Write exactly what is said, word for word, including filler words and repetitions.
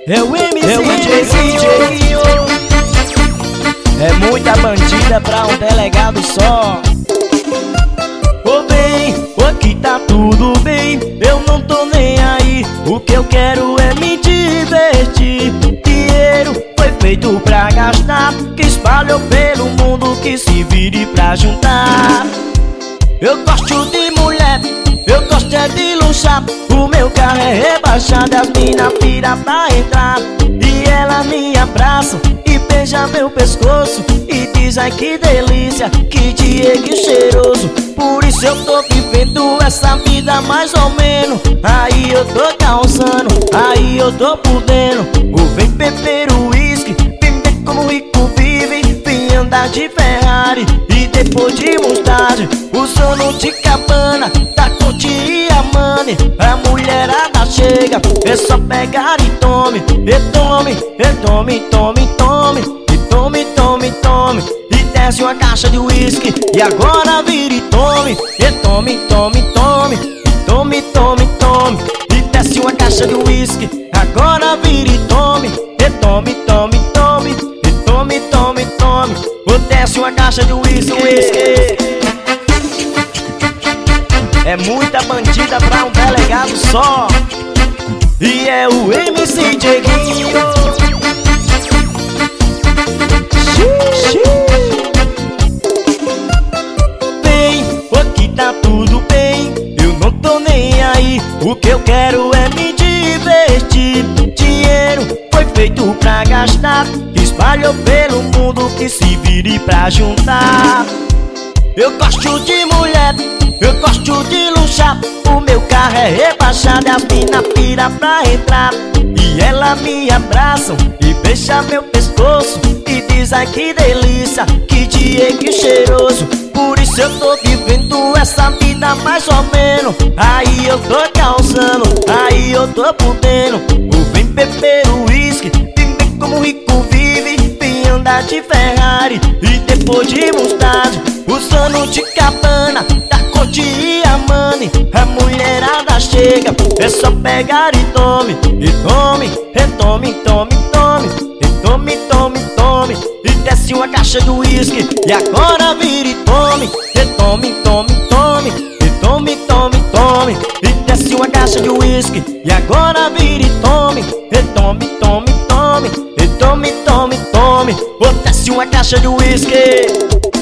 É o M C Dieguinho. É muita bandida pra um delegado só. Ô bem, aqui tá tudo bem, eu não tô nem aí. O que eu quero é me divertir. Dinheiro foi feito pra gastar, que espalhou pelo mundo, que se vire pra juntar. Eu gosto de mulher, eu gosto é de luxar. O meu carro é rebaixado, as mina pira pra entrar. E elas me abraçam e beijam meu pescoço e diz ai que delícia, que Diego cheiroso. Por isso eu tô vivendo essa vida mais ou menos. Aí eu tô causando, aí eu tô podendo. Ou vem beber o uísque, vem ver como rico vive. Vem andar de Ferrari e depois de montagem o sono de cabana, da Conte e a Money. A mulherada chega, é só pegar e tome. E tome, e tome, tome, tome. E tome, tome, tome. E desce uma caixa de uísque e agora vira e tome. E tome, tome, tome. E tome, tome, tome. E desce uma caixa de uísque, agora vira e tome. E tome, tome, tome. E tome, tome, tome. Ou desce uma caixa de uísque. É muita bandida pra um delegado só. E é o M C Dieguinho. Bem, aqui tá tudo bem, eu não tô nem aí. O que eu quero é me divertir. Dinheiro foi feito pra gastar, que espalhou pelo mundo, que se vire pra juntar. Eu gosto de mulher, eu gosto de luxar. O meu carro é rebaixado, as mina pira pra entrar. E elas me abraçam e beijam meu pescoço e diz ai que delícia, que Diego cheiroso. Por isso eu tô vivendo essa vida mais ou menos. Aí eu tô causando, aí eu tô podendo. Ou vem beber o uísque, vem ver como rico vive. Vem andar de Ferrari e depois de Mustang o sono de cabana, da Conte e a Money. A mulherada chega, é só pegar e tome. E tome, e tome, tome, tome. E tome, tome, tome. E desce uma caixa de uísque e agora vira e tome. E tome, tome, tome. E tome, tome, tome. E desce uma caixa de uísque e agora vira e tome. E tome, tome, tome. E tome, tome, tome. Ou desce uma caixa de uísque.